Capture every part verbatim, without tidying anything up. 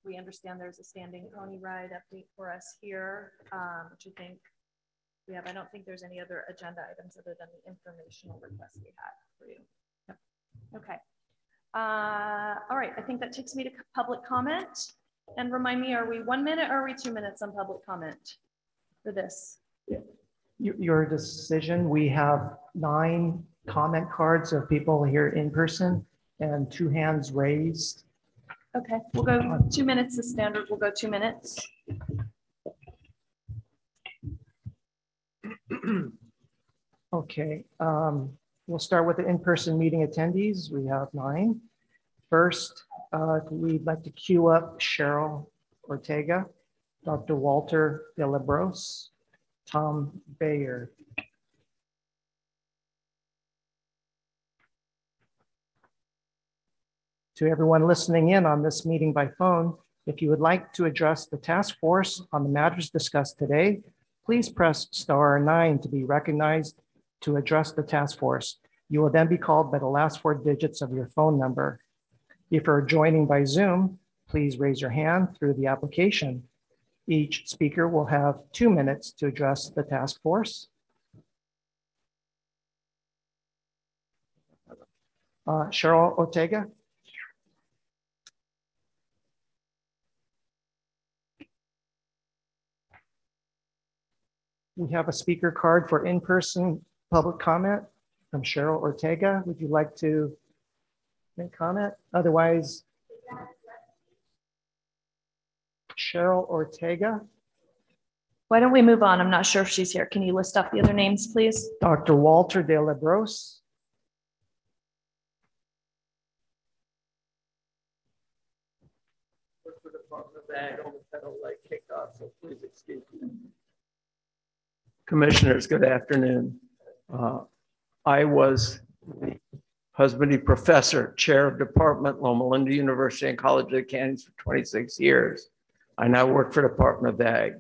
we understand there's a standing pony ride update for us here, um, which I think we have. I don't think there's any other agenda items other than the informational request we had for you. Yep. Okay. Uh, all right. I think that takes me to public comment. And remind me, are we one minute or are we two minutes on public comment for this? Yeah. Your decision. We have nine comment cards of people here in person and two hands raised. Okay, we'll go two minutes is standard. We'll go two minutes. Okay, um, we'll start with the in-person meeting attendees. We have nine. First, uh, we'd like to queue up Cheryl Ortega, Doctor Walter De La Bros, Tom Bayer. To everyone listening in on this meeting by phone, if you would like to address the task force on the matters discussed today, please press star nine to be recognized to address the task force. You will then be called by the last four digits of your phone number. If you're joining by Zoom, please raise your hand through the application. Each speaker will have two minutes to address the task force. Uh, Cheryl Ortega. We have a speaker card for in-person public comment from Cheryl Ortega. Would you like to make comment? Otherwise, Cheryl Ortega. Why don't we move on? I'm not sure if she's here. Can you list off the other names, please? Doctor Walter De La Bros. Work for the Department of Ag on the federal lake kickoff, so please excuse me. Commissioners, good afternoon. Uh, I was the husbandly professor, chair of department, Loma Linda University and College of the Canyons for twenty-six years. I now work for Department of Ag.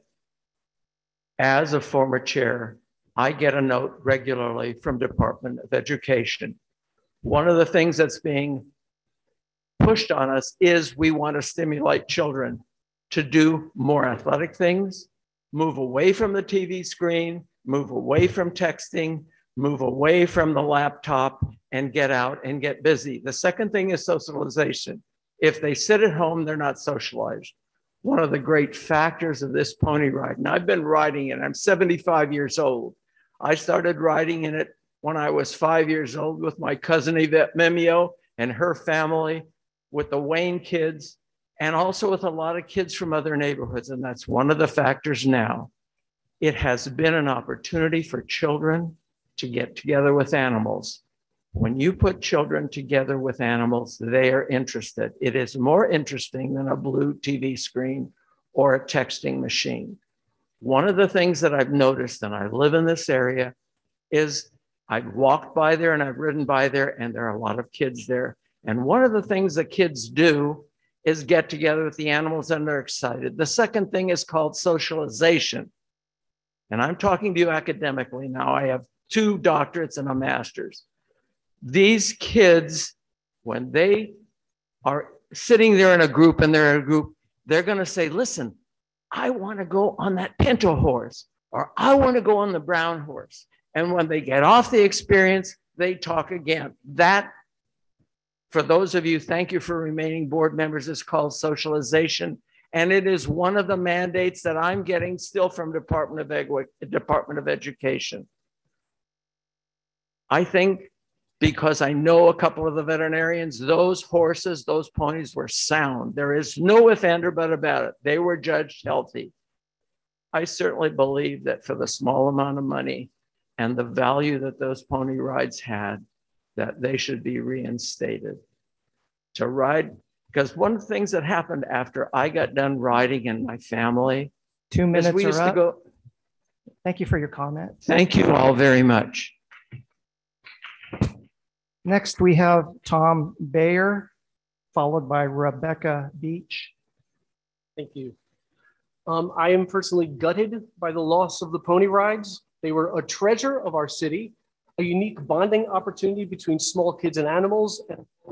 As a former chair, I get a note regularly from Department of Education. One of the things that's being pushed on us is we want to stimulate children to do more athletic things, move away from the T V screen, move away from texting, move away from the laptop, and get out and get busy. The second thing is socialization. If they sit at home, they're not socialized. One of the great factors of this pony ride, and I've been riding it, I'm seventy-five years old. I started riding in it when I was five years old with my cousin Yvette Mimeo and her family, with the Wayne kids, and also with a lot of kids from other neighborhoods. And that's one of the factors now. It has been an opportunity for children to get together with animals. When you put children together with animals, they are interested. It is more interesting than a blue T V screen or a texting machine. One of the things that I've noticed, and I live in this area, is I've walked by there and I've ridden by there, and there are a lot of kids there. And one of the things that kids do is get together with the animals and they're excited. The second thing is called socialization. And I'm talking to you academically now. I have two doctorates and a master's. These kids, when they are sitting there in a group and they're in a group, they're going to say, listen, I want to go on that pinto horse, or I want to go on the brown horse. And when they get off the experience, they talk again. That, for those of you, thank you for remaining board members, is called socialization. And it is one of the mandates that I'm getting still from Department of Ed- Department of Education. I think, because I know a couple of the veterinarians, those horses, those ponies were sound. There is no if, and, or but about it. They were judged healthy. I certainly believe that for the small amount of money and the value that those pony rides had, that they should be reinstated. To ride, because one of the things that happened after I got done riding in my family, Two minutes we are used up. to go. Thank you for your comment. Thank you all very much. Next, we have Tom Bayer, followed by Rebecca Beach. Thank you. Um, I am personally gutted by the loss of the pony rides. They were a treasure of our city, a unique bonding opportunity between small kids and animals, and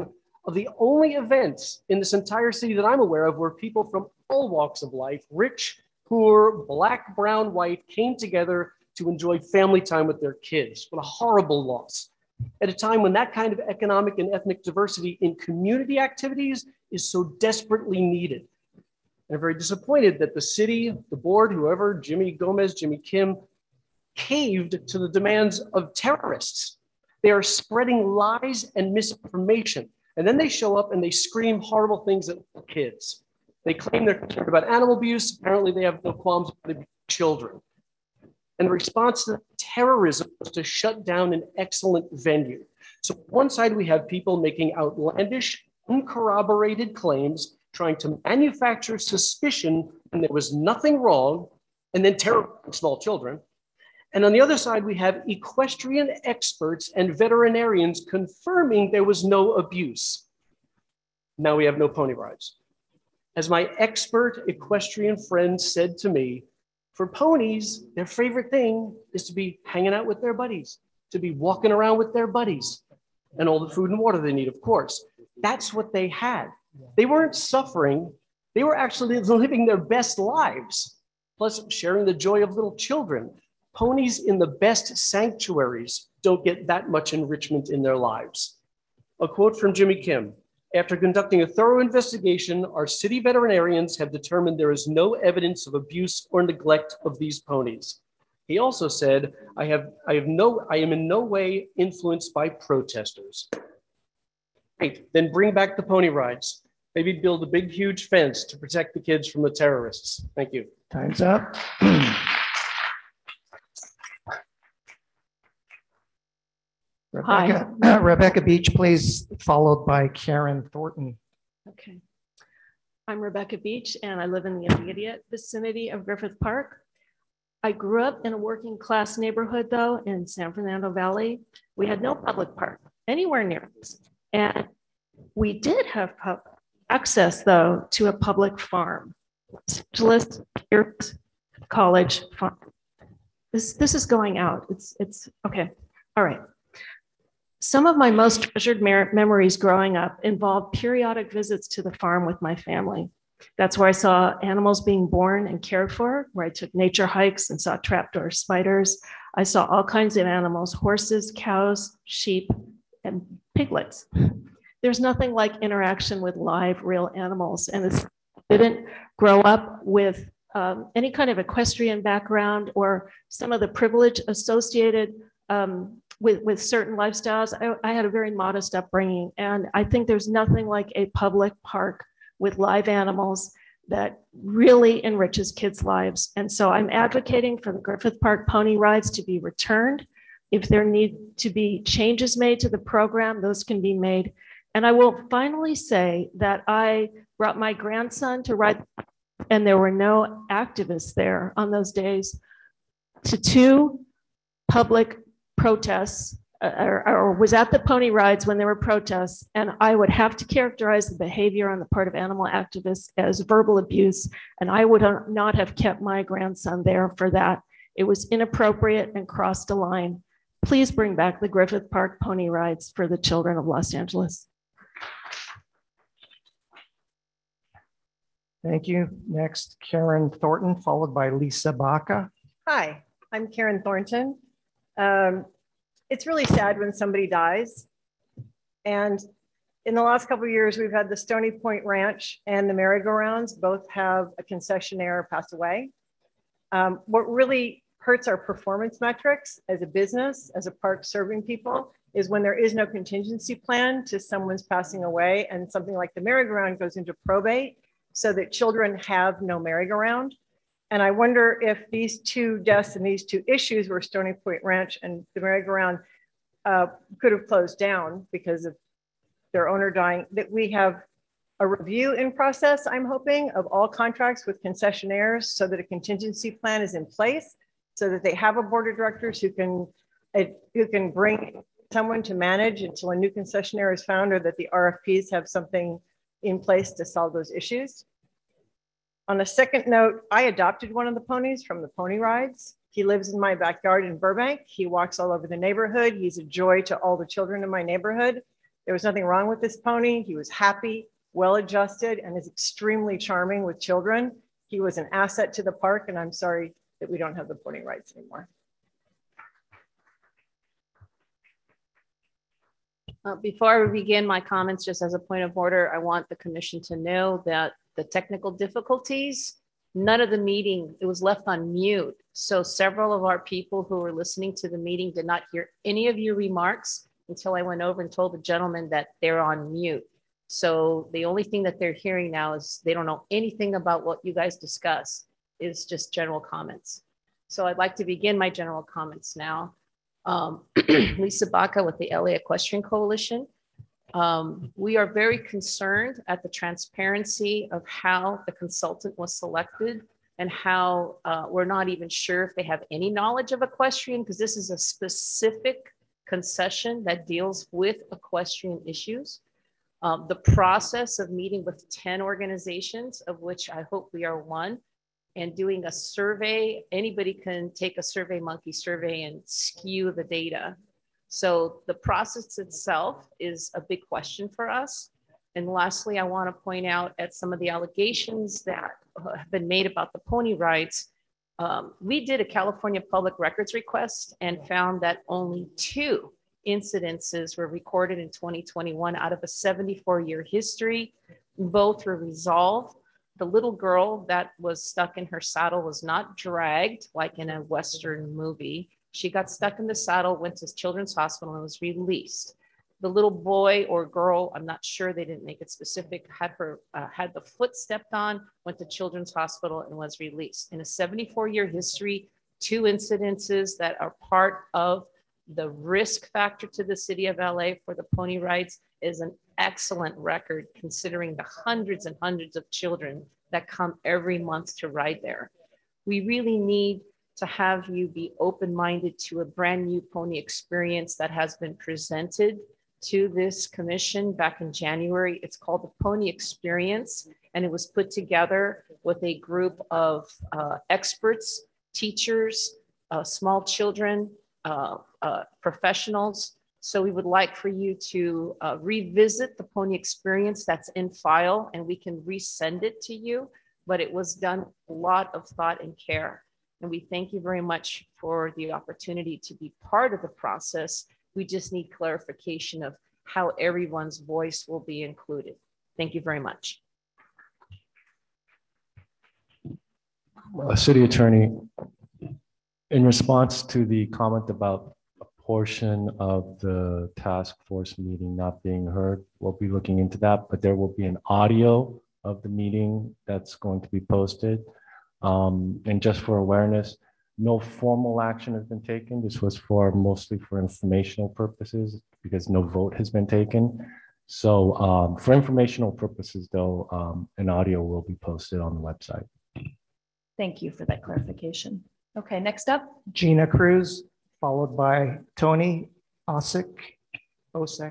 of the only events in this entire city that I'm aware of where people from all walks of life, rich, poor, black, brown, white, came together to enjoy family time with their kids. What a horrible loss. At a time when that kind of economic and ethnic diversity in community activities is so desperately needed. And I'm very disappointed that the city, the board, whoever, Jimmy Gomez, Jimmy Kim, caved to the demands of terrorists. They are spreading lies and misinformation. And then they show up and they scream horrible things at kids. They claim they're concerned about animal abuse. Apparently they have no qualms with children. And the response to terrorism was to shut down an excellent venue. So on one side, we have people making outlandish, uncorroborated claims, trying to manufacture suspicion when there was nothing wrong, and then terrorizing small children. And on the other side, we have equestrian experts and veterinarians confirming there was no abuse. Now we have no pony rides. As my expert equestrian friend said to me, for ponies, their favorite thing is to be hanging out with their buddies, to be walking around with their buddies, and all the food and water they need, of course. That's what they had. They weren't suffering. They were actually living their best lives, plus sharing the joy of little children. Ponies in the best sanctuaries don't get that much enrichment in their lives. A quote from Jimmy Kim. After conducting a thorough investigation, our city veterinarians have determined there is no evidence of abuse or neglect of these ponies. He also said, I have, I have no, I am in no way influenced by protesters. Great, then bring back the pony rides. Maybe build a big, huge fence to protect the kids from the terrorists. Thank you. Time's up. Rebecca, uh, Rebecca Beach, please, followed by Karen Thornton. Okay. I'm Rebecca Beach, and I live in the immediate vicinity of Griffith Park. I grew up in a working class neighborhood, though, in San Fernando Valley. We had no public park anywhere near us. And we did have access, though, to a public farm, Los Angeles Pierce College Farm. This, this is going out. It's, it's okay. All right. Some of my most treasured memories growing up involved periodic visits to the farm with my family. That's where I saw animals being born and cared for, where I took nature hikes and saw trapdoor spiders. I saw all kinds of animals, horses, cows, sheep, and piglets. There's nothing like interaction with live, real animals. And I didn't grow up with um, any kind of equestrian background or some of the privilege associated um, With, with certain lifestyles. I, I had a very modest upbringing, and I think there's nothing like a public park with live animals that really enriches kids' lives. And so I'm advocating for the Griffith Park pony rides to be returned. If there need to be changes made to the program, those can be made. And I will finally say that I brought my grandson to ride, and there were no activists there on those days, to two public protests, uh, or, or was at the pony rides when there were protests, and I would have to characterize the behavior on the part of animal activists as verbal abuse, and I would not have kept my grandson there for that. It was inappropriate and crossed a line. Please bring back the Griffith Park pony rides for the children of Los Angeles. Thank you. Next, Karen Thornton, followed by Lisa Baca. Hi, I'm Karen Thornton. Um, it's really sad when somebody dies. And in the last couple of years, we've had the Stony Point Ranch and the merry-go-rounds both have a concessionaire pass away. Um, what really hurts our performance metrics as a business, as a park serving people, is when there is no contingency plan to someone's passing away and something like the merry-go-round goes into probate so that children have no merry-go-round. And I wonder if these two deaths and these two issues were Stony Point Ranch and the merry-go-round uh, could have closed down because of their owner dying, that we have a review in process, I'm hoping, of all contracts with concessionaires so that a contingency plan is in place so that they have a board of directors who can, uh, who can bring someone to manage until a new concessionaire is found, or that the R F Ps have something in place to solve those issues. On a second note, I adopted one of the ponies from the pony rides. He lives in my backyard in Burbank. He walks all over the neighborhood. He's a joy to all the children in my neighborhood. There was nothing wrong with this pony. He was happy, well-adjusted, and is extremely charming with children. He was an asset to the park, and I'm sorry that we don't have the pony rides anymore. Uh, Before I begin my comments, just as a point of order, I want the commission to know that the technical difficulties, none of the meeting, it was left on mute. So several of our people who were listening to the meeting did not hear any of your remarks until I went over and told the gentleman that they're on mute. So the only thing that they're hearing now is they don't know anything about what you guys discussed. It's just general comments. So I'd like to begin my general comments now. Um, Lisa Baca with the L A Equestrian Coalition. Um, we are very concerned at the transparency of how the consultant was selected and how uh, we're not even sure if they have any knowledge of equestrian, because this is a specific concession that deals with equestrian issues. Um, the process of meeting with ten organizations, of which I hope we are one, and doing a survey, anybody can take a Survey Monkey survey and skew the data. So the process itself is a big question for us. And lastly, I want to point out at some of the allegations that have been made about the pony rides. Um, we did a California Public Records request and found that only two incidences were recorded in twenty twenty-one out of a seventy-four year history. Both were resolved. The little girl that was stuck in her saddle was not dragged like in a Western movie. She got stuck in the saddle, went to Children's Hospital and was released. The little boy or girl, I'm not sure, they didn't make it specific, had her uh, had the foot stepped on, went to Children's Hospital and was released. In a seventy-four year history, two incidences that are part of the risk factor to the city of L A for the pony rides is an excellent record considering the hundreds and hundreds of children that come every month to ride there. We really need to have you be open-minded to a brand new pony experience that has been presented to this commission back in January. It's called the Pony Experience, and it was put together with a group of uh, experts, teachers, uh, small children, uh, uh, professionals. So we would like for you to uh, revisit the Pony Experience that's in file, and we can resend it to you, but it was done a lot of thought and care. And we thank you very much for the opportunity to be part of the process. We just need clarification of how everyone's voice will be included. Thank you very much. Uh, City Attorney, in response to the comment about a portion of the task force meeting not being heard, we'll be looking into that, but there will be an audio of the meeting that's going to be posted. Um, and just for awareness, no formal action has been taken. This was for mostly for informational purposes because no vote has been taken. So um, for informational purposes, though, um, an audio will be posted on the website. Thank you for that clarification. Okay, next up. Gina Cruz, followed by Tony Osik, Osek.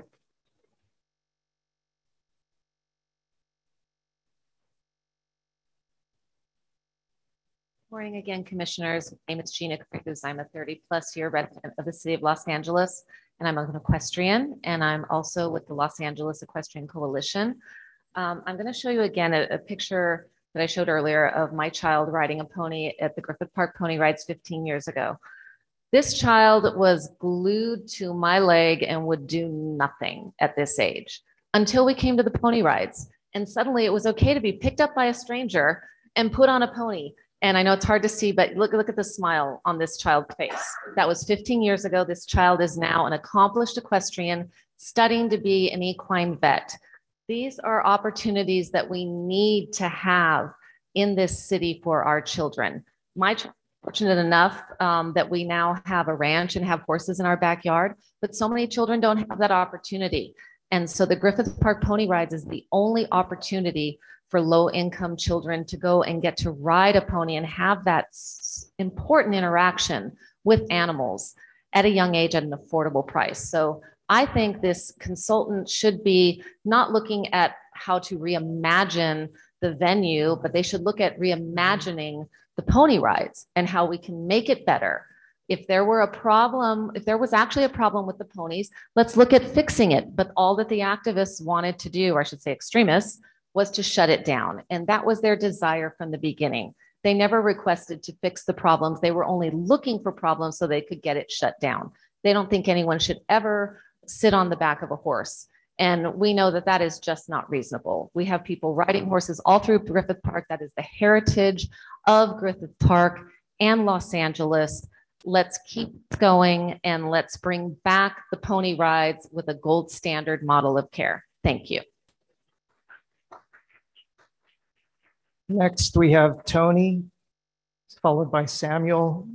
Morning again, commissioners. My name is Gina Cruz. I'm a thirty plus year resident of the city of Los Angeles, and I'm an equestrian, and I'm also with the Los Angeles Equestrian Coalition. Um, I'm going to show you again a, a picture that I showed earlier of my child riding a pony at the Griffith Park Pony Rides fifteen years ago. This child was glued to my leg and would do nothing at this age until we came to the pony rides. And suddenly it was okay to be picked up by a stranger and put on a pony. And I know it's hard to see, but look, look at the smile on this child's face. That was fifteen years ago. This child is now an accomplished equestrian studying to be an equine vet. These are opportunities that we need to have in this city for our children. My child is fortunate enough um, that we now have a ranch and have horses in our backyard, but so many children don't have that opportunity. And so the Griffith Park Pony Rides is the only opportunity for low-income children to go and get to ride a pony and have that important interaction with animals at a young age at an affordable price. So I think this consultant should be not looking at how to reimagine the venue, but they should look at reimagining the pony rides and how we can make it better If there were a problem, if there was actually a problem with the ponies, let's look at fixing it. But all that the activists wanted to do, or I should say extremists, was to shut it down. And that was their desire from the beginning. They never requested to fix the problems. They were only looking for problems so they could get it shut down. They don't think anyone should ever sit on the back of a horse. And we know that that is just not reasonable. We have people riding horses all through Griffith Park. That is the heritage of Griffith Park and Los Angeles. Let's keep going and let's bring back the pony rides with a gold standard model of care. Thank you. Next, we have Tony, followed by Samuel.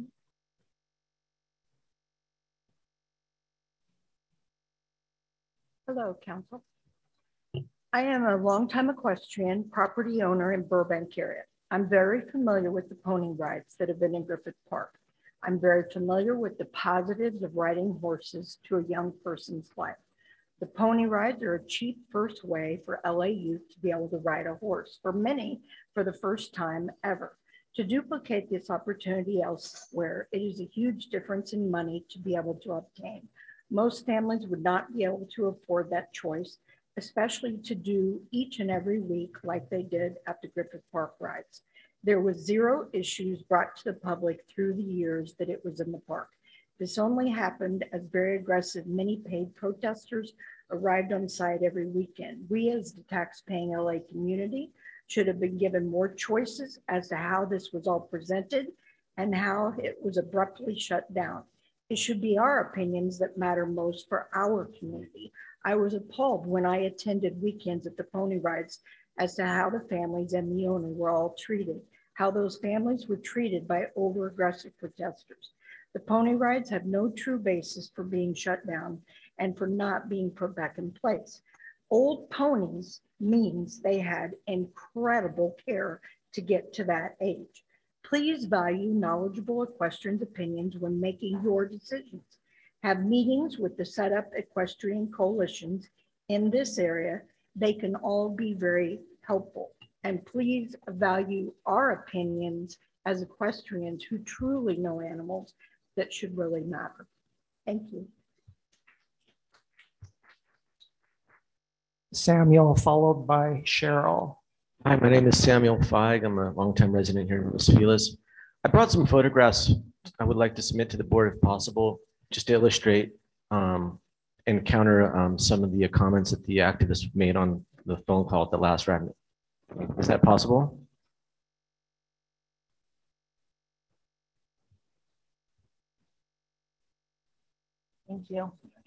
Hello, Council. I am a longtime equestrian property owner in Burbank area. I'm very familiar with the pony rides that have been in Griffith Park. I'm very familiar with the positives of riding horses to a young person's life. The pony rides are a cheap first way for L A youth to be able to ride a horse, for many for the first time ever. To duplicate this opportunity elsewhere, it is a huge difference in money to be able to obtain. Most families would not be able to afford that choice, especially to do each and every week like they did at the Griffith Park rides. There was zero issues brought to the public through the years that it was in the park. This only happened as very aggressive many paid protesters arrived on site every weekend. We as the tax-paying L A community should have been given more choices as to how this was all presented and how it was abruptly shut down. It should be our opinions that matter most for our community. I was appalled when I attended weekends at the pony rides as to how the families and the owner were all treated, how those families were treated by over aggressive protesters. The pony rides have no true basis for being shut down and for not being put back in place. Old ponies means they had incredible care to get to that age. Please value knowledgeable equestrians' opinions when making your decisions. Have meetings with the set up equestrian coalitions in this area. They can all be very helpful. And please value our opinions as equestrians who truly know animals that should really matter. Thank you. Samuel, followed by Cheryl. Hi, my name is Samuel Feig. I'm a longtime resident here in Los Feliz. I brought some photographs I would like to submit to the board if possible, just to illustrate um, and counter um, some of the comments that the activists made on the phone call at the last round. Is that possible? Thank you.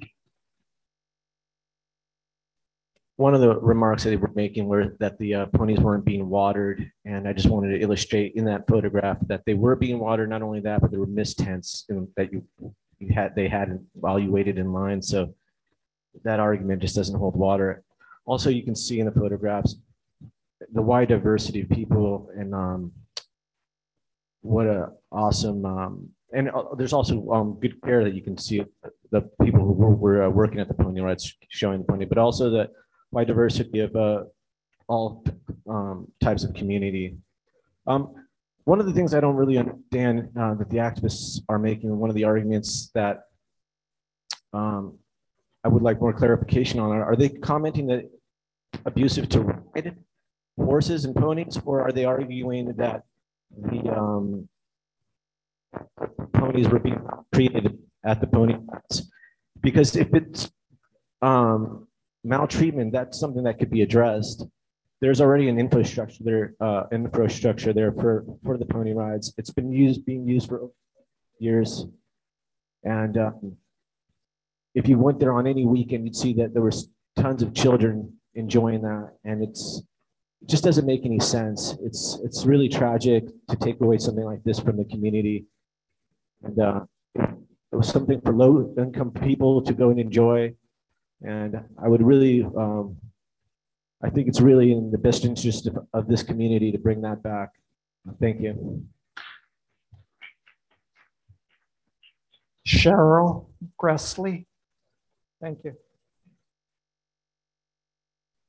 One of the remarks that they were making were that the uh, ponies weren't being watered. And I just wanted to illustrate in that photograph that they were being watered. Not only that, but there were mist tents that you, you had, they had while you waited in line. So that argument just doesn't hold water. Also, you can see in the photographs the wide diversity of people and um, what a awesome, um, and uh, there's also um, good care that you can see the people who were, were uh, working at the pony rides showing the pony, but also the wide diversity of uh, all um, types of community. Um, one of the things I don't really understand uh, that the activists are making, one of the arguments that um, I would like more clarification on, are, are they commenting that abusive to ride horses and ponies, or are they arguing that the um, ponies were being treated at the pony rides? Because if it's um, maltreatment, that's something that could be addressed. There's already an infrastructure there, uh, infrastructure there for, for the pony rides. It's been used, being used for years. And um, if you went there on any weekend, you'd see that there was tons of children enjoying that. And it's, it just doesn't make any sense. It's, it's really tragic to take away something like this from the community. And uh, it was something for low income people to go and enjoy. And I would really, um, I think it's really in the best interest of, of this community to bring that back. Thank you. Cheryl Gressley. Thank you.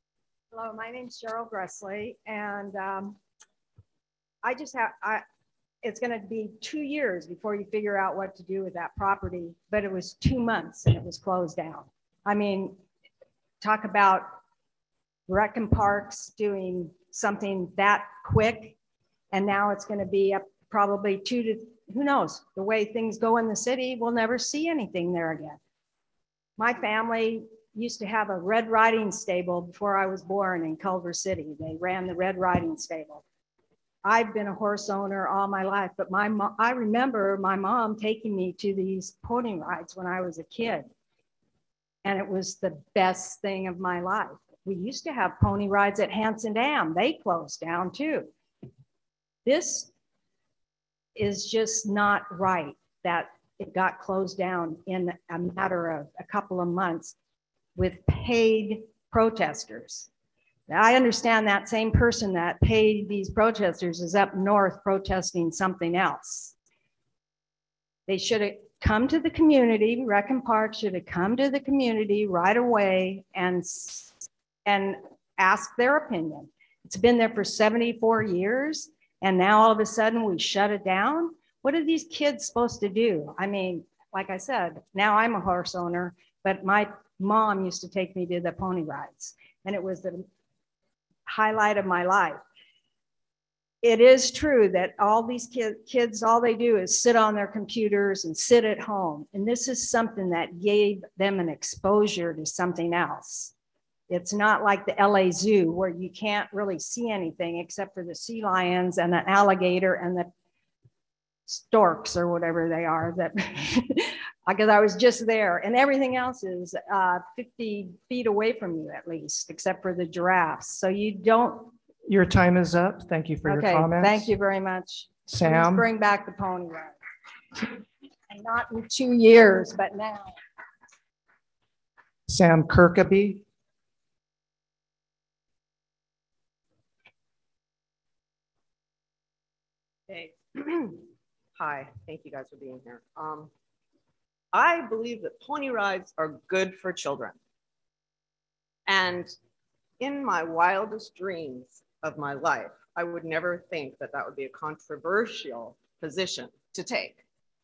Hello, my name's Cheryl Gressley, and um, I just have, I, it's going to be two years before you figure out what to do with that property, but it was two months and it was closed down. I mean, talk about rec and parks doing something that quick, and now it's going to be up probably two to, who knows, the way things go in the city, we'll never see anything there again. My family used to have a Red Riding stable before I was born in Culver City. They ran the Red Riding stable. I've been a horse owner all my life, but my mo- I remember my mom taking me to these pony rides when I was a kid. And it was the best thing of my life. We used to have pony rides at Hanson Dam. They closed down too. This is just not right that it got closed down in a matter of a couple of months with paid protesters. Now, I understand that same person that paid these protesters is up north protesting something else. They should have come to the community, Rec and Park should have come to the community right away and, and ask their opinion. It's been there for seventy-four years, and now all of a sudden we shut it down. What are these kids supposed to do? I mean, like I said, now I'm a horse owner, but my mom used to take me to the pony rides, and it was the highlight of my life. It is true that all these kid, kids, all they do is sit on their computers and sit at home. And this is something that gave them an exposure to something else. It's not like the L A Zoo where you can't really see anything except for the sea lions and the alligator and the storks or whatever they are, that because I was just there, and everything else is uh, fifty feet away from you at least, except for the giraffes. So you don't. Your time is up. Thank you for Okay, your comments. thank you very much. Sam? Please bring back the pony ride. And not in two years, but now. Sam Kirkaby. Hey. Hi, thank you guys for being here. Um, I believe that pony rides are good for children. And in my wildest dreams of my life, I would never think that that would be a controversial position to take.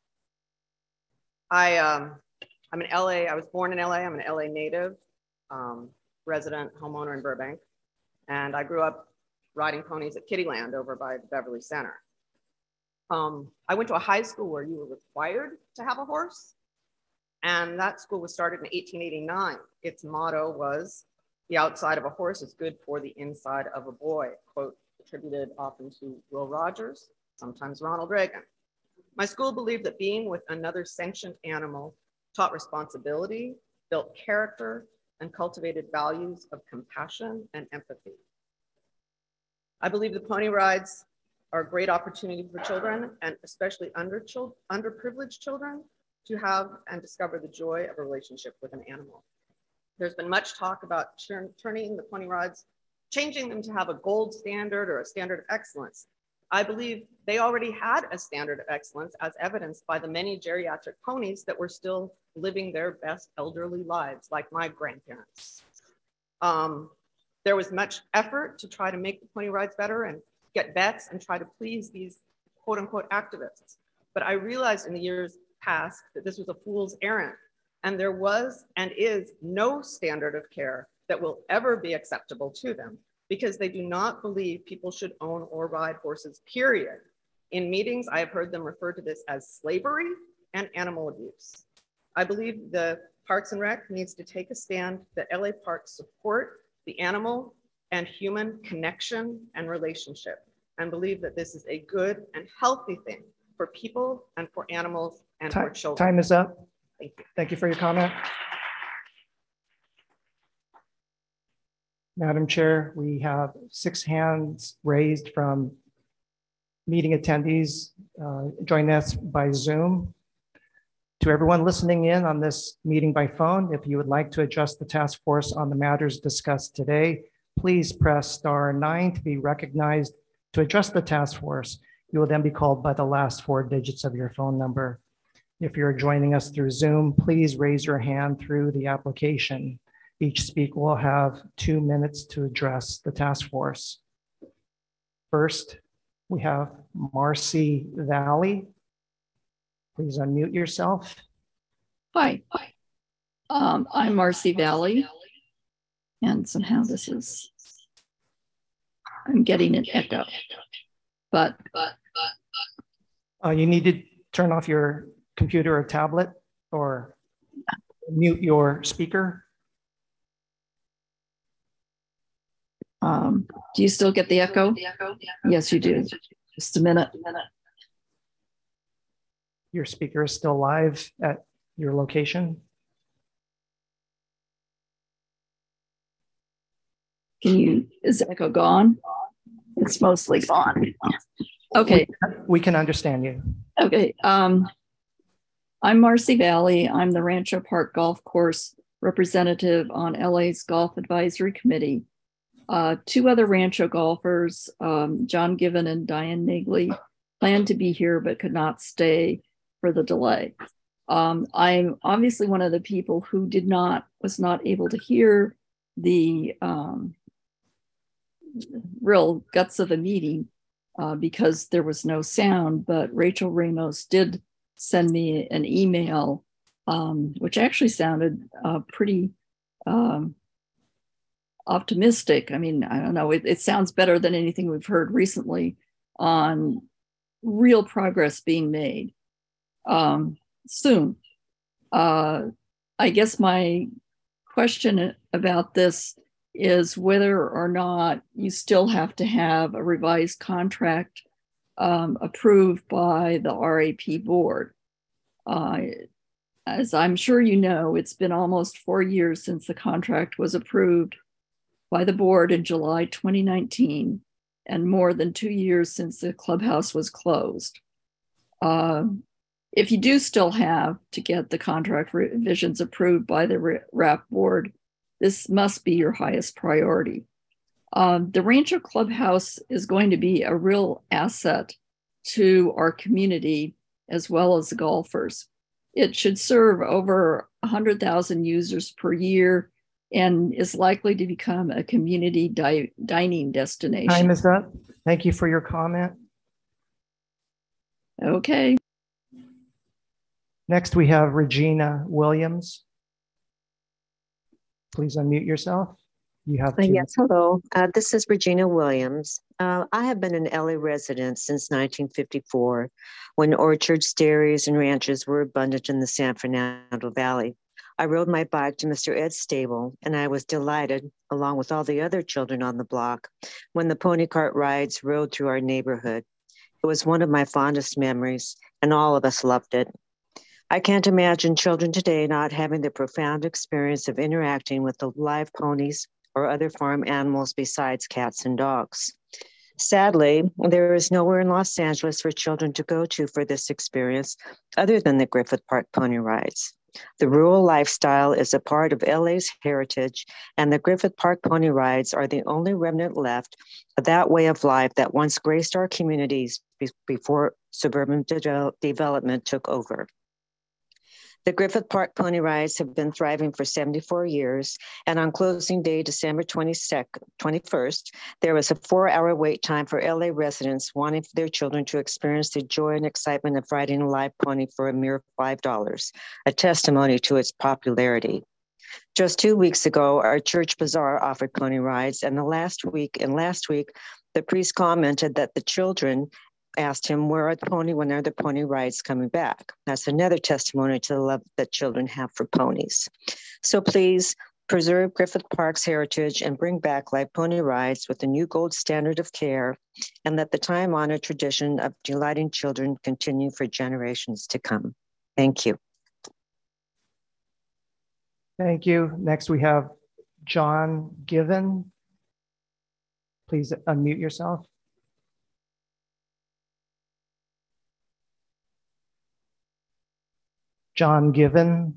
I, um, I'm an L A, I was born in L A, I'm an L A native, um, resident, homeowner in Burbank. And I grew up riding ponies at Kittyland over by the Beverly Center. Um, I went to a high school where you were required to have a horse. And that school was started in eighteen eighty-nine. Its motto was, "The outside of a horse is good for the inside of a boy," quote attributed often to Will Rogers, sometimes Ronald Reagan. My school believed that being with another sentient animal taught responsibility, built character, and cultivated values of compassion and empathy. I believe the pony rides are a great opportunity for children, and especially under children, underprivileged children, to have and discover the joy of a relationship with an animal. There's been much talk about turn, turning the pony rides, changing them to have a gold standard or a standard of excellence. I believe they already had a standard of excellence, as evidenced by the many geriatric ponies that were still living their best elderly lives, like my grandparents. Um, there was much effort to try to make the pony rides better and get vets and try to please these quote unquote activists. But I realized in the years past that this was a fool's errand, and there was and is no standard of care that will ever be acceptable to them, because they do not believe people should own or ride horses, period. In meetings, I have heard them refer to this as slavery and animal abuse. I believe the Parks and Rec needs to take a stand that L A parks support the animal and human connection and relationship, and believe that this is a good and healthy thing for people and for animals and Time, for children. time is up. Thank you. Thank you for your comment. Madam Chair, we have six hands raised from meeting attendees uh, joining us by Zoom. To everyone listening in on this meeting by phone, if you would like to address the task force on the matters discussed today, please press star nine to be recognized to address the task force. You will then be called by the last four digits of your phone number. If you're joining us through Zoom, please raise your hand through the application. Each speaker will have two minutes to address the task force. First, We have Marcy Valley. Please unmute yourself. Hi, um, I'm Marcy Valley, and somehow this is, I'm getting an echo, but. Uh, you need to turn off your computer or tablet or mute your speaker. Um, do you still get the echo? Yes, you do. Just a minute. Your speaker is still live at your location. Can you, is the echo gone? It's mostly gone. Okay. We can understand you. Okay. Um, I'm Marcy Valley. I'm the Rancho Park Golf Course representative on L A's Golf Advisory Committee. Uh, two other Rancho golfers, um, John Given and Diane Nagley, planned to be here but could not stay for the delay. Um, I'm obviously one of the people who did not, was not able to hear the um, real guts of the meeting uh, because there was no sound, but Rachel Ramos did send me an email, um, which actually sounded uh, pretty um, optimistic. I mean, I don't know, it, it sounds better than anything we've heard recently on real progress being made um, soon. Uh, I guess my question about this is whether or not you still have to have a revised contract um, approved by the R A P board. Uh, as I'm sure you know, it's been almost four years since the contract was approved by the board in July twenty nineteen, and more than two years since the clubhouse was closed. Uh, if you do still have to get the contract revisions approved by the R A P board, this must be your highest priority. Um, the Rancho Clubhouse is going to be a real asset to our community as well as the golfers. It should serve over one hundred thousand users per year and is likely to become a community di dining destination. Time is up. Thank you for your comment. Okay. Next, we have Regina Williams. Please unmute yourself. You have Uh, to. yes, hello. Uh, this is Regina Williams. Uh, I have been an L A resident since nineteen fifty-four, when orchards, dairies, and ranches were abundant in the San Fernando Valley. I rode my bike to Mister Ed's stable, and I was delighted, along with all the other children on the block, when the pony cart rides rode through our neighborhood. It was one of my fondest memories, and all of us loved it. I can't imagine children today not having the profound experience of interacting with the live ponies or other farm animals besides cats and dogs. Sadly, there is nowhere in Los Angeles for children to go to for this experience other than the Griffith Park pony rides. The rural lifestyle is a part of L A's heritage, and the Griffith Park pony rides are the only remnant left of that way of life that once graced our communities be before suburban de development took over. The Griffith Park pony rides have been thriving for seventy-four years, and on closing day, December twenty-second, twenty-first, there was a four-hour wait time for L A residents wanting for their children to experience the joy and excitement of riding a live pony for a mere five dollars, a testimony to its popularity. Just two weeks ago, our church bazaar offered pony rides, and the last week, and last week, the priest commented that the children asked him, where are the pony, when are the pony rides coming back? That's another testimony to the love that children have for ponies. So please preserve Griffith Park's heritage and bring back live pony rides with a new gold standard of care, and let the time-honored tradition of delighting children continue for generations to come. Thank you. Thank you. Next, we have John Given. Please unmute yourself. John Given.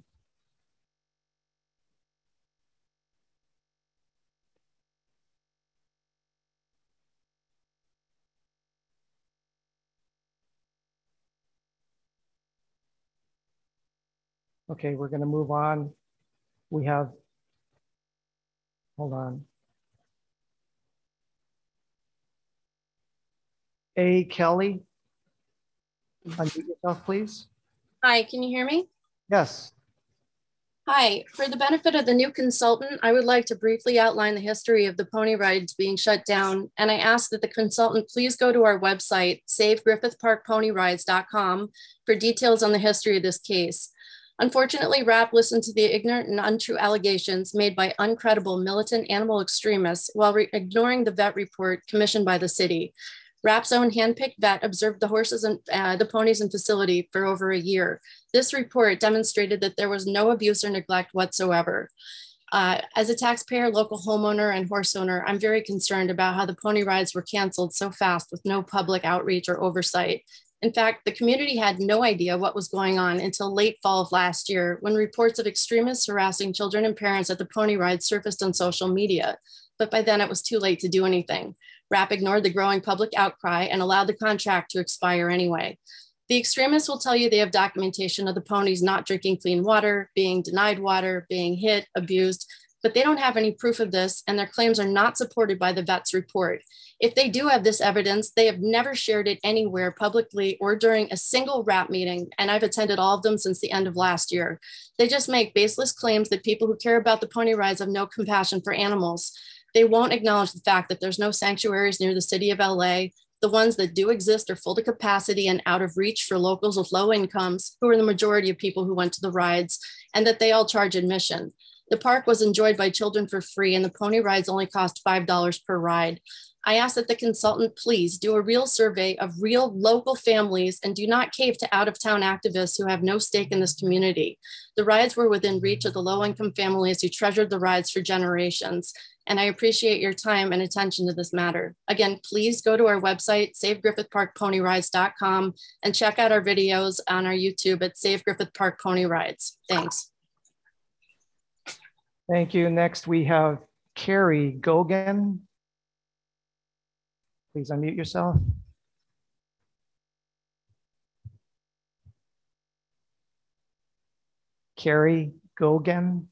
Okay, we're going to move on. We have, hold on. A. Kelly. Unmute yourself, please. Hi, can you hear me? Yes. Hi, for the benefit of the new consultant, I would like to briefly outline the history of the pony rides being shut down. And I ask that the consultant please go to our website, save griffith park pony rides dot com, for details on the history of this case. Unfortunately, R A P listened to the ignorant and untrue allegations made by uncredible militant animal extremists while re- ignoring the vet report commissioned by the city. R A P's own handpicked vet observed the horses and uh, the ponies in facility for over a year. This report demonstrated that there was no abuse or neglect whatsoever. Uh, as a taxpayer, local homeowner, and horse owner, I'm very concerned about how the pony rides were canceled so fast with no public outreach or oversight. In fact, the community had no idea what was going on until late fall of last year, when reports of extremists harassing children and parents at the pony ride surfaced on social media. But by then it was too late to do anything. R A P ignored the growing public outcry and allowed the contract to expire anyway. The extremists will tell you they have documentation of the ponies not drinking clean water, being denied water, being hit, abused, but they don't have any proof of this, and their claims are not supported by the vet's report. If they do have this evidence, they have never shared it anywhere publicly or during a single R A P meeting, and I've attended all of them since the end of last year. They just make baseless claims that people who care about the pony rides have no compassion for animals. They won't acknowledge the fact that there's no sanctuaries near the city of L A. The ones that do exist are full to capacity and out of reach for locals with low incomes, who are the majority of people who went to the rides, and that they all charge admission. The park was enjoyed by children for free, and the pony rides only cost five dollars per ride. I ask that the consultant please do a real survey of real local families and do not cave to out-of-town activists who have no stake in this community. The rides were within reach of the low-income families who treasured the rides for generations, and I appreciate your time and attention to this matter. Again, please go to our website, save griffith park pony rides dot com, and check out our videos on our YouTube at Save Griffith Park Pony Rides. Thanks. Thank you. Next, we have Carrie Gogan. Please unmute yourself. Carrie Gogan.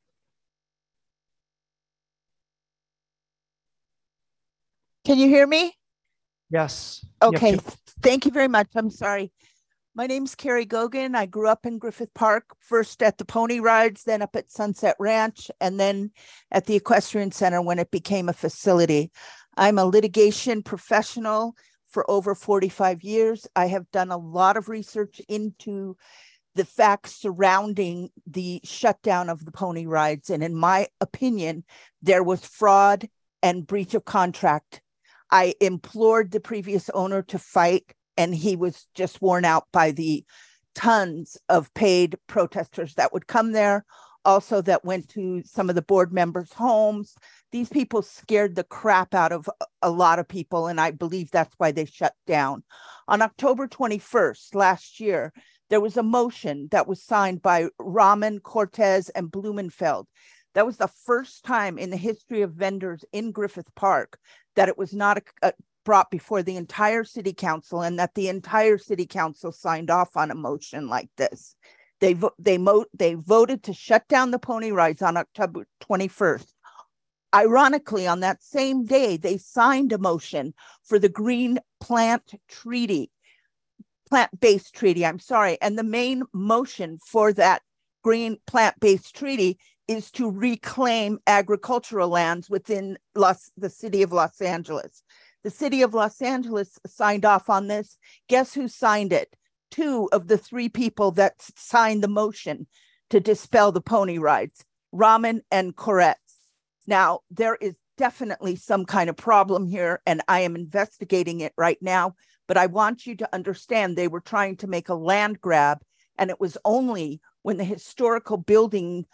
Can you hear me? Yes. You have Okay. two- Thank you very much. I'm sorry. My name's Carrie Gogan. I grew up in Griffith Park, first at the pony rides, then up at Sunset Ranch, and then at the Equestrian Center when it became a facility. I'm a litigation professional for over forty-five years. I have done a lot of research into the facts surrounding the shutdown of the pony rides. And in my opinion, there was fraud and breach of contract. I implored the previous owner to fight, and he was just worn out by the tons of paid protesters that would come there, also that went to some of the board members' homes. These people scared the crap out of a lot of people, and I believe that's why they shut down. On October twenty-first last year, there was a motion that was signed by Rahman, Cortez, and Blumenfeld. That was the first time in the history of vendors in Griffith Park that it was not a, a, brought before the entire city council, and that the entire city council signed off on a motion like this. They, vo they, mo they voted to shut down the pony rides on October twenty-first. Ironically, on that same day, they signed a motion for the Green Plant Treaty, plant-based treaty, I'm sorry. And the main motion for that Green Plant-Based Treaty is to reclaim agricultural lands within Los, the city of Los Angeles. The city of Los Angeles signed off on this. Guess who signed it? Two of the three people that signed the motion to dispel the pony rides, Rahman and Koretz. Now, there is definitely some kind of problem here, and I am investigating it right now, but I want you to understand they were trying to make a land grab, and it was only when the historical building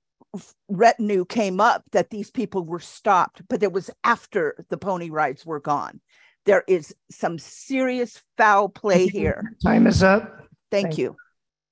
retinue came up that these people were stopped, but it was after the pony rides were gone. There is some serious foul play here. Time is up. Thank, Thank you.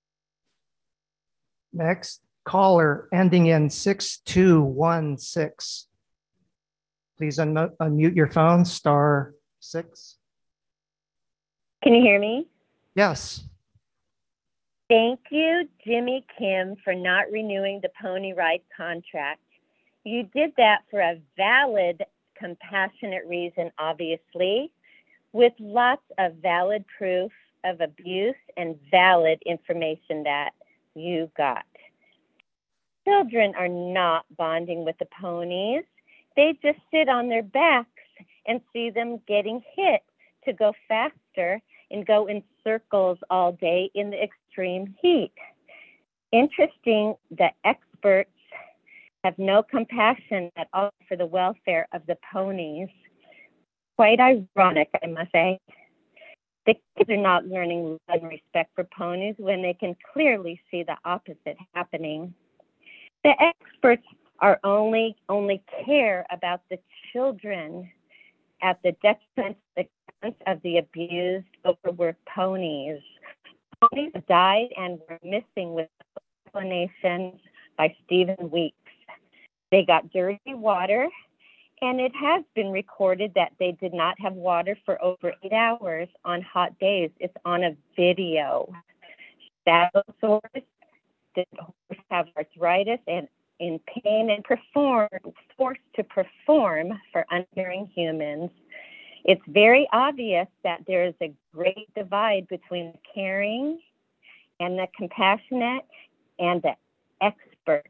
Next caller ending in six two one six. Please unmute, unmute your phone, star six. Can you hear me? Yes. Thank you, Jimmy Kim, for not renewing the pony ride contract. You did that for a valid, compassionate reason, obviously. with lots of valid proof of abuse and valid information that you got. Children are not bonding with the ponies. They just sit on their backs and see them getting hit to go faster and go in circles all day in the extreme heat. Interesting that experts have no compassion at all for the welfare of the ponies. Quite ironic, I must say. The kids are not learning love and respect for ponies when they can clearly see the opposite happening. The experts are only, only care about the children at the detriment of the abused, overworked ponies. Ponies died and were missing with explanations by Stephen Weeks. They got dirty water, and it has been recorded that they did not have water for over eight hours on hot days. It's on a video. Saddle sores, did the horse have arthritis and in pain and perform, forced to perform for uncaring humans? It's very obvious that there is a great divide between the caring and the compassionate and the experts.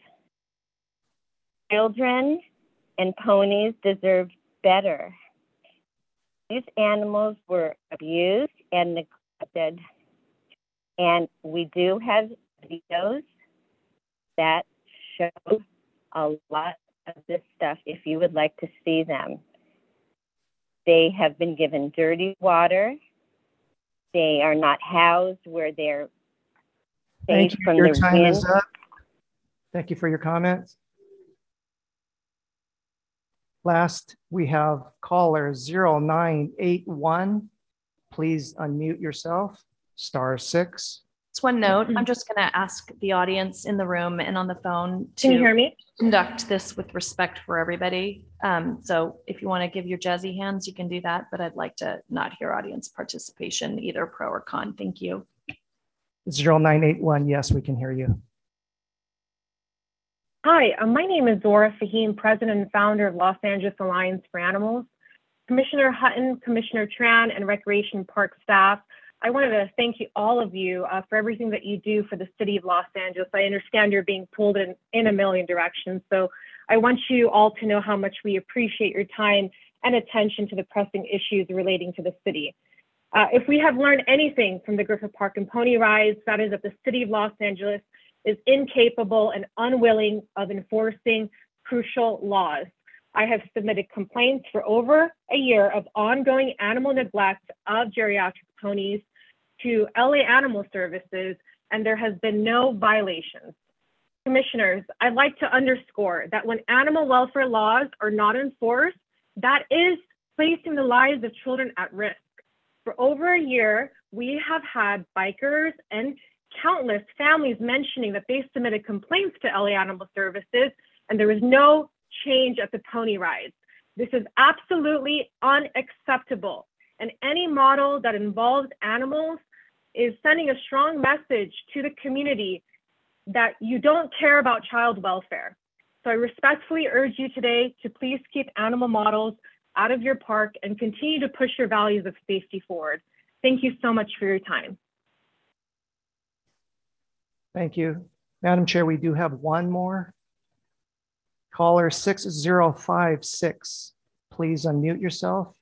Children and ponies deserve better. These animals were abused and neglected, and we do have videos that show a lot of this stuff if you would like to see them. They have been given dirty water. They are not housed where they're Thank safe you. from Your the time wind. is up. Thank you for your comments. Last, we have caller zero nine eight one. Please unmute yourself, star six. Just one note, I'm just going to ask the audience in the room and on the phone to Can you hear me? conduct this with respect for everybody. Um, so if you want to give your jazzy hands, you can do that, but I'd like to not hear audience participation, either pro or con. Thank you. zero nine eight one, yes, we can hear you. Hi, uh, my name is Zora Fahim, President and founder of Los Angeles Alliance for Animals. Commissioner Hutton, Commissioner Tran, and Recreation Park staff, I wanted to thank you, all of you, uh, for everything that you do for the city of Los Angeles. I understand you're being pulled in, in a million directions, so I want you all to know how much we appreciate your time and attention to the pressing issues relating to the city. Uh, if we have learned anything from the Griffith Park and Pony Rides, that is that the city of Los Angeles is incapable and unwilling of enforcing crucial laws. I have submitted complaints for over a year of ongoing animal neglect of geriatric ponies to L A Animal Services, and there has been no violations. Commissioners, I'd like to underscore that when animal welfare laws are not enforced, that is placing the lives of children at risk. For over a year, we have had bikers and countless families mentioning that they submitted complaints to L A Animal Services, and there was no change at the pony rides. This is absolutely unacceptable. And any model that involves animals is sending a strong message to the community that you don't care about child welfare. So I respectfully urge you today to please keep animal models out of your park and continue to push your values of safety forward. Thank you so much for your time. Thank you. Madam Chair, we do have one more. Caller six zero five six, please unmute yourself.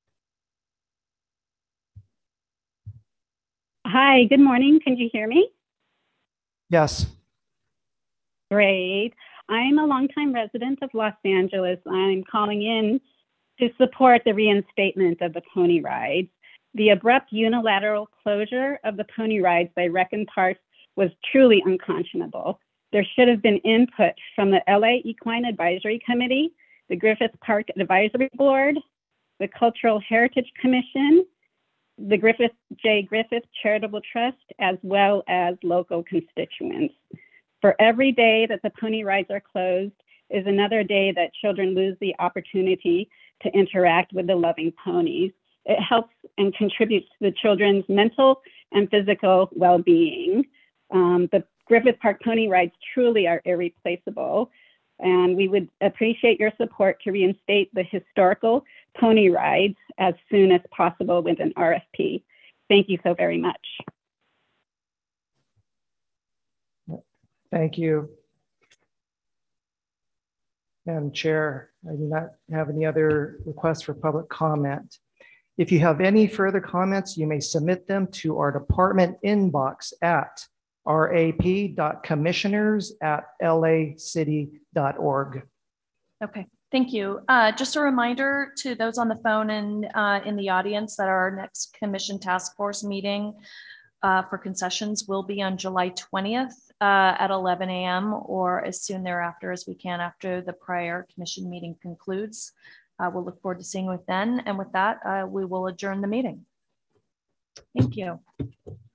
Hi, good morning. Can you hear me? Yes. Great. I'm a longtime resident of Los Angeles. I'm calling in to support the reinstatement of the pony rides. The abrupt unilateral closure of the pony rides by Recon Park was truly unconscionable. There should have been input from the L A Equine Advisory Committee, the Griffith Park Advisory Board, the Cultural Heritage Commission, the Griffith J. Griffith Charitable Trust, as well as local constituents. For every day that the pony rides are closed is another day that children lose the opportunity to interact with the loving ponies. It helps and contributes to the children's mental and physical well-being. Um, the Griffith Park pony rides truly are irreplaceable. And we would appreciate your support to reinstate the historical pony rides as soon as possible with an R F P. Thank you so very much. Thank you. Madam Chair, I do not have any other requests for public comment. If you have any further comments, you may submit them to our department inbox at rap.commissioners at lacity.org. Okay, thank you. Uh, just a reminder to those on the phone and uh, in the audience that our next commission task force meeting uh, for concessions will be on July twentieth uh, at eleven a m or as soon thereafter as we can after the prior commission meeting concludes. Uh, we'll look forward to seeing you then. And with that, uh, we will adjourn the meeting. Thank you.